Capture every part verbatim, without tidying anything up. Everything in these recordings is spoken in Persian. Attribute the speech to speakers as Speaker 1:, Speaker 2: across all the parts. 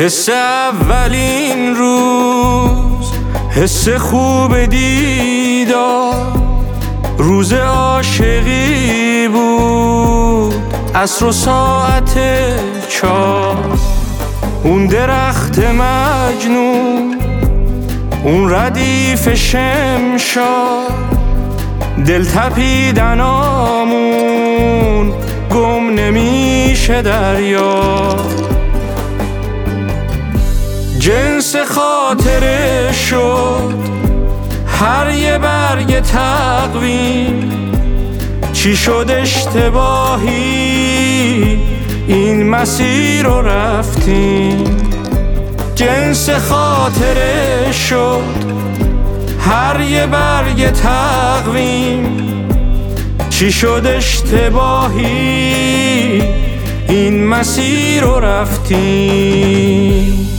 Speaker 1: حس اولین روز، حس خوب دیدار، روز عاشقی بود، عصر و ساعت چار. اون درخت مجنون، اون ردیف شمشاد، دل تپیدنامون گم نمیشه دریا. جنس خاطره شد هر یه برگ تقویم، چی شد اشتباهی این مسیر رو رفتیم. جنس خاطره شد هر یه برگ تقویم، چی شد اشتباهی این مسیر رو رفتیم.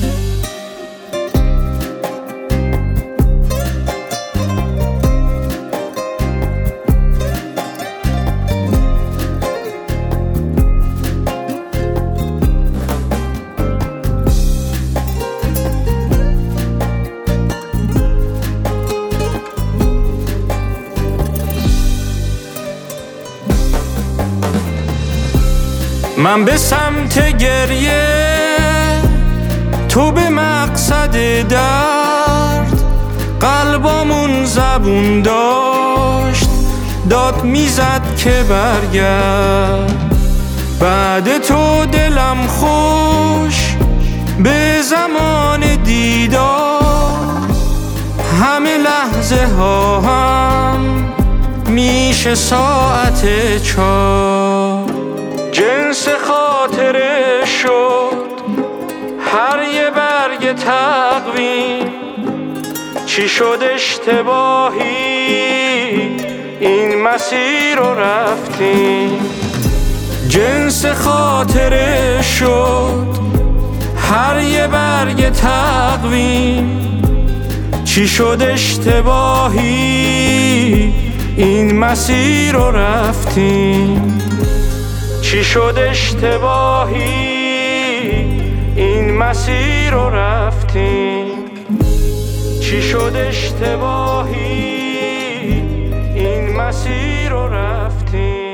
Speaker 1: من به سمت گریه، تو به مقصد درد. قلبامون زبون داشت، داد میزد که برگرد. بعد تو دلم خوش به زمان دیدار، همه لحظه ها هم میشه ساعت چار. جنس خاطره شد هر یه برگ تقویم، چی شد اشتباهی این مسیر رو رفتیم. جنس خاطره شد هر یه برگ تقویم، چی شد اشتباهی این مسیر رو رفتیم. چی شد اشتباهی این مسیر رو رفتیم. چی شد اشتباهی این مسیر رو رفتیم.